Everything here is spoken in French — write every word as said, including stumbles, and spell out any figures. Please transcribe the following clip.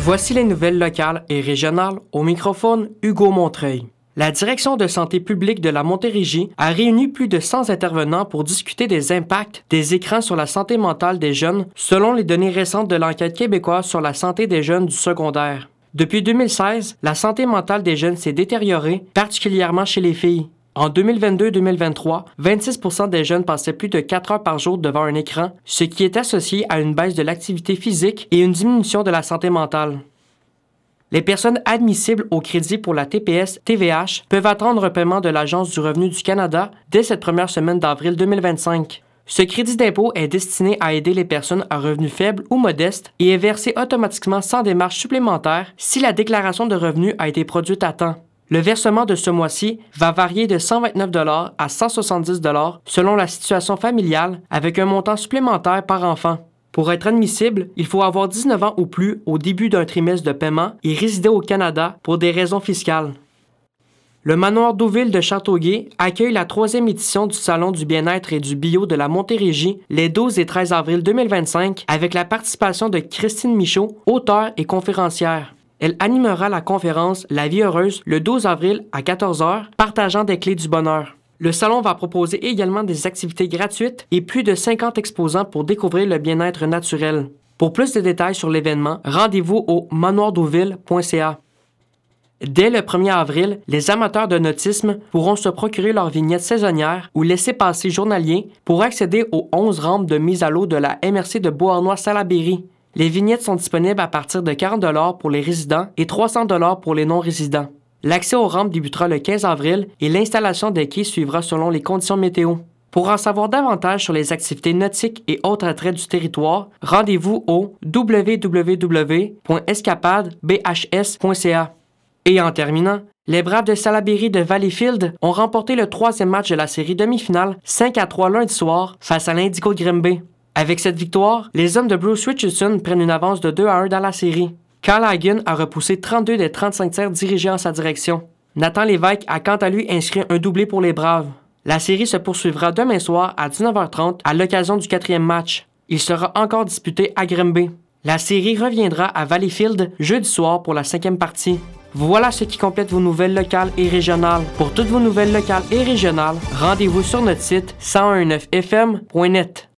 Voici les nouvelles locales et régionales. Au microphone, Hugo Montreuil. La Direction de santé publique de la Montérégie a réuni plus de cent intervenants pour discuter des impacts des écrans sur la santé mentale des jeunes, selon les données récentes de l'enquête québécoise sur la santé des jeunes du secondaire. Depuis deux mille seize, la santé mentale des jeunes s'est détériorée, particulièrement chez les filles. En deux mille vingt-deux deux mille vingt-trois, vingt-six pour cent des jeunes passaient plus de quatre heures par jour devant un écran, ce qui est associé à une baisse de l'activité physique et une diminution de la santé mentale. Les personnes admissibles au crédit pour la T P S T V H peuvent attendre un paiement de l'Agence du revenu du Canada dès cette première semaine d'avril deux mille vingt-cinq. Ce crédit d'impôt est destiné à aider les personnes à revenus faibles ou modestes et est versé automatiquement sans démarche supplémentaire si la déclaration de revenus a été produite à temps. Le versement de ce mois-ci va varier de cent vingt-neuf dollars à cent soixante-dix dollars selon la situation familiale, avec un montant supplémentaire par enfant. Pour être admissible, il faut avoir dix-neuf ans ou plus au début d'un trimestre de paiement et résider au Canada pour des raisons fiscales. Le manoir Deauville de Châteauguay accueille la troisième édition du Salon du bien-être et du bio de la Montérégie les douze et treize avril deux mille vingt-cinq avec la participation de Christine Michaud, auteure et conférencière. Elle animera la conférence La vie heureuse le douze avril à quatorze heures, partageant des clés du bonheur. Le salon va proposer également des activités gratuites et plus de cinquante exposants pour découvrir le bien-être naturel. Pour plus de détails sur l'événement, rendez-vous au manoir deauville point c a. Dès le premier avril, les amateurs de nautisme pourront se procurer leur vignette saisonnière ou laissez-passer journalier pour accéder aux onze rampes de mise à l'eau de la M R C de Beauharnois-Salaberry. Les vignettes sont disponibles à partir de quarante dollars pour les résidents et trois cents dollars pour les non-résidents. L'accès aux rampes débutera le quinze avril et l'installation des quais suivra selon les conditions météo. Pour en savoir davantage sur les activités nautiques et autres attraits du territoire, rendez-vous au w w w point escapade b h s point c a. Et en terminant, les Braves de Salaberry de Valleyfield ont remporté le troisième match de la série demi-finale cinq à trois lundi soir face à l'Indigo Grimby. Avec cette victoire, les hommes de Bruce Richardson prennent une avance de deux à un dans la série. Carl Hagen a repoussé trente-deux des trente-cinq tirs dirigés en sa direction. Nathan Lévesque a quant à lui inscrit un doublé pour les Braves. La série se poursuivra demain soir à dix-neuf heures trente à l'occasion du quatrième match. Il sera encore disputé à Grimby. La série reviendra à Valleyfield jeudi soir pour la cinquième partie. Voilà ce qui complète vos nouvelles locales et régionales. Pour toutes vos nouvelles locales et régionales, rendez-vous sur notre site cent un neuf f m point net.